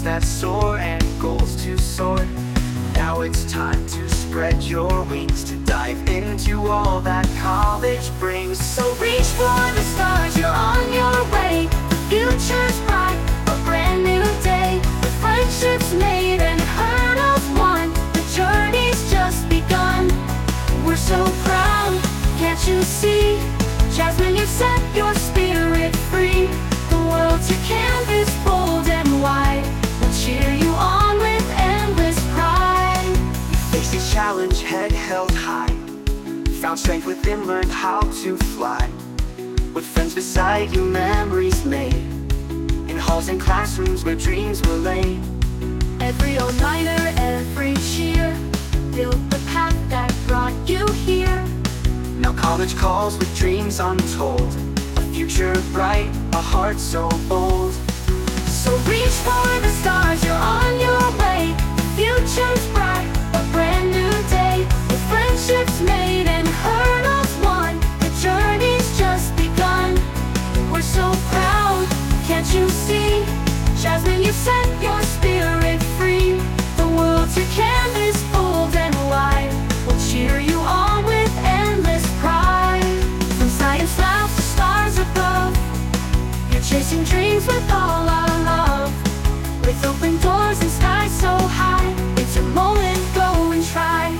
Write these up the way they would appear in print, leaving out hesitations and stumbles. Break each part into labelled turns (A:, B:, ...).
A: that soar and goals to soar. Now it's time to spread your wings, to dive into all that college brings.
B: So reach for the stars, you're on your way. The future's bright, a brand new day. The friendships made and hurdles won. The journey's just begun. We're so proud, can't you see? Jasmine, you set your spirit free. The world's your canvas, bold and wide. We'll cheer you on with endless pride.
A: Faced each challenge, head held high. Found strength within, learned how to fly. With friends beside you, memories made. In halls and classrooms where dreams were laid.
B: Every all-nighter, every cheer built the path that brought you here.
A: Now college calls with dreams untold. A future bright, a heart so bold.
B: So reach for the stars, you're on your way. The future's bright, a brand new day. With friendships made and hurdles won. The journey's just begun. We're so proud, can't you see? Jasmine, you set your spirit free. The world's your canvas, bold and wide. We'll cheer you on with endless pride. From science labs to stars above, you're chasing dreams with all our love. With open doors and skies so high, it's your moment, go and try.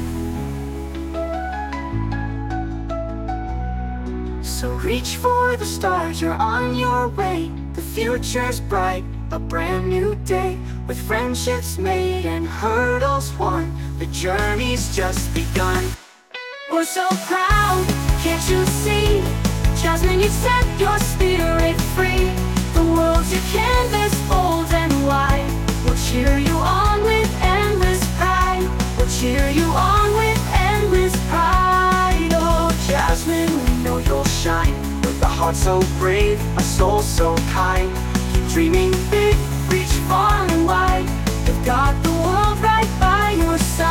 B: So reach for the stars, you're on your way. The future's bright, a brand new day. With friendships made and hurdles won. The journey's just begun. We're so proud, can't you see? Jasmine, you set your spirit free. The world's your canvas, bold and wide. We'll cheer you on with endless pride. We'll cheer you on with endless pride. Oh,
A: Jasmine, we know you'll shine. With a heart so brave, a soul so kind. Keep dreaming big, reach far and wide. You've got the world right by your side.